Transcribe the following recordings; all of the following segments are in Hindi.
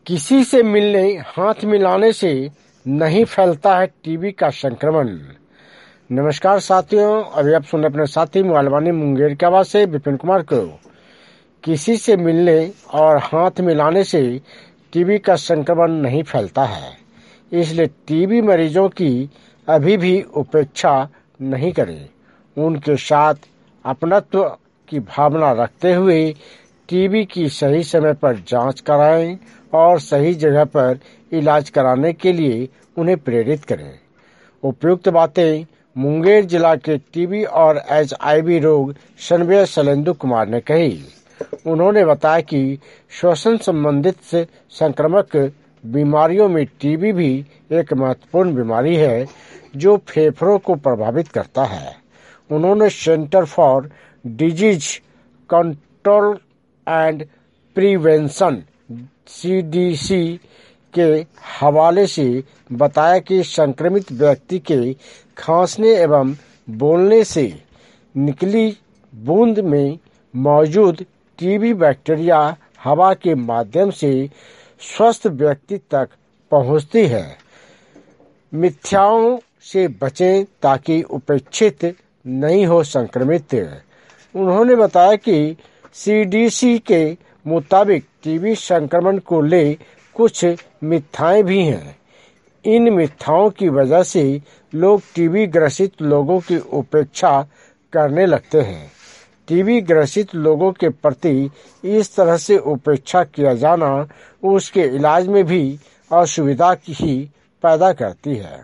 किसी से मिलने हाथ मिलाने से नहीं फैलता है टीबी का संक्रमण। नमस्कार साथियों, अभी आप सुन अपने साथी मालवानी मुंगेर की आवाज से विपिन कुमार को। किसी से मिलने और हाथ मिलाने से टीबी का संक्रमण नहीं फैलता है, इसलिए टीबी मरीजों की अभी भी उपेक्षा नहीं करें। उनके साथ अपनत्व की भावना रखते हुए टीबी की सही समय पर जांच कराएं और सही जगह पर इलाज कराने के लिए उन्हें प्रेरित करें। उपयुक्त बातें मुंगेर जिला के टीबी और HIV रोग संवेदक शैलेंदु कुमार ने कही। उन्होंने बताया कि श्वसन संबंधित संक्रामक बीमारियों में टीबी भी एक महत्वपूर्ण बीमारी है जो फेफड़ों को प्रभावित करता है। उन्होंने centre for disease control and prevention CDC के हवाले से बताया कि संक्रमित व्यक्ति के खांसने एवं बोलने से निकली बूंद में मौजूद टीबी बैक्टीरिया हवा के माध्यम से स्वस्थ व्यक्ति तक पहुंचती है। मिथ्याओं से बचें ताकि उपेक्षित नहीं हो संक्रमित। उन्होंने बताया कि CDC के मुताबिक टीबी संक्रमण को ले कुछ मिथ्याएं भी हैं। इन मिथ्याओं की वजह से लोग टीबी ग्रसित लोगों की उपेक्षा करने लगते हैं। टीबी ग्रसित लोगों के प्रति इस तरह से उपेक्षा किया जाना उसके इलाज में भी असुविधा ही पैदा करती है।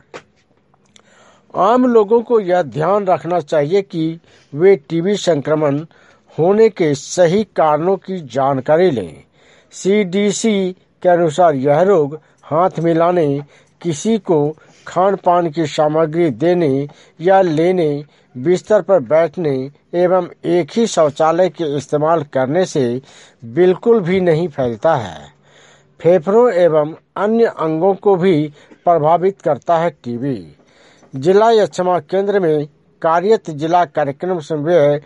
आम लोगों को यह ध्यान रखना चाहिए कि वे टीबी संक्रमण होने के सही कारणों की जानकारी लें। CDC के अनुसार यह रोग हाथ मिलाने, किसी को खान पान की सामग्री देने या लेने, बिस्तर पर बैठने एवं एक ही शौचालय के इस्तेमाल करने से बिल्कुल भी नहीं फैलता है। फेफड़ों एवं अन्य अंगों को भी प्रभावित करता है टीबी। जिला यक्षमा केंद्र में कार्यरत जिला कार्यक्रम संवेदक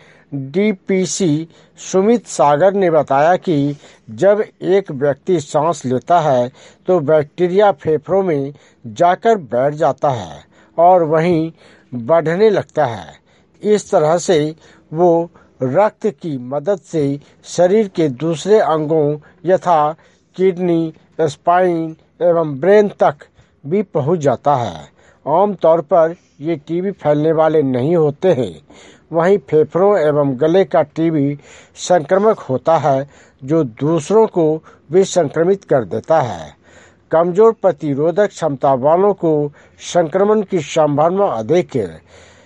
DPC सुमित सागर ने बताया कि जब एक व्यक्ति सांस लेता है तो बैक्टीरिया फेफड़ों में जाकर बैठ जाता है और वहीं बढ़ने लगता है। इस तरह से वो रक्त की मदद से शरीर के दूसरे अंगों यथा किडनी, स्पाइन एवं ब्रेन तक भी पहुंच जाता है। आमतौर पर ये टीबी फैलने वाले नहीं होते हैं। वहीं फेफड़ों एवं गले का टीबी संक्रामक होता है जो दूसरों को भी संक्रमित कर देता है। कमजोर प्रतिरोधक क्षमता वालों को संक्रमण की संभावना अधिक है।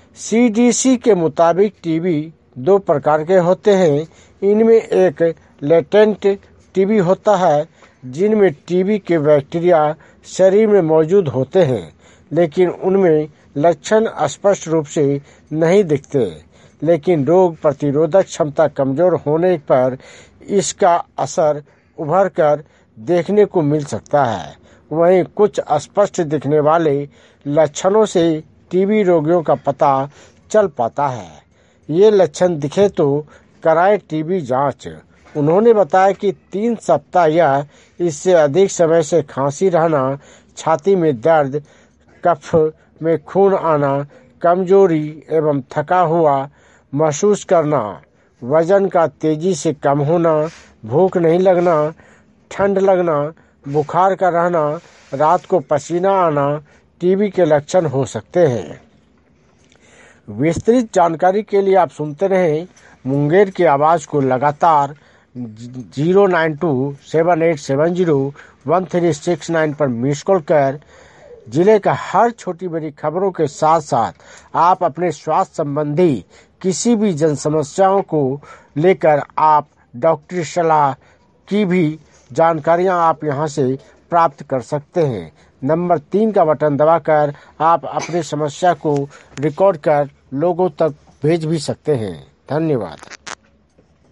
CDC के मुताबिक टीबी 2 प्रकार के होते हैं। इनमें एक लेटेंट टीबी होता है जिनमें टीबी के बैक्टीरिया शरीर में मौजूद होते हैं लेकिन उनमें लक्षण स्पष्ट रूप से नहीं दिखते, लेकिन रोग प्रतिरोधक क्षमता कमजोर होने पर इसका असर उभर कर देखने को मिल सकता है। वहीं कुछ स्पष्ट दिखने वाले लक्षणों से टीबी रोगियों का पता चल पाता है। ये लक्षण दिखे तो कराएं टीबी जांच। उन्होंने बताया कि 3 सप्ताह या इससे अधिक समय से खांसी रहना, छाती में दर्द, कफ में खून आना, कमजोरी एवं थका हुआ महसूस करना, वजन का तेजी से कम होना, भूख नहीं लगना, ठंड लगना, बुखार का रहना, रात को पसीना आना टीबी के लक्षण हो सकते हैं। विस्तृत जानकारी के लिए आप सुनते रहें मुंगेर की आवाज को लगातार 09278701369 पर मिस कॉल कर जिले का हर छोटी बड़ी खबरों के साथ साथ आप अपने स्वास्थ्य संबंधी किसी भी जन समस्याओं को लेकर आप डॉक्टरी सलाह की भी जानकारियां आप यहां से प्राप्त कर सकते हैं। नंबर 3 का बटन दबाकर आप अपनी समस्या को रिकॉर्ड कर लोगों तक भेज भी सकते हैं। धन्यवाद।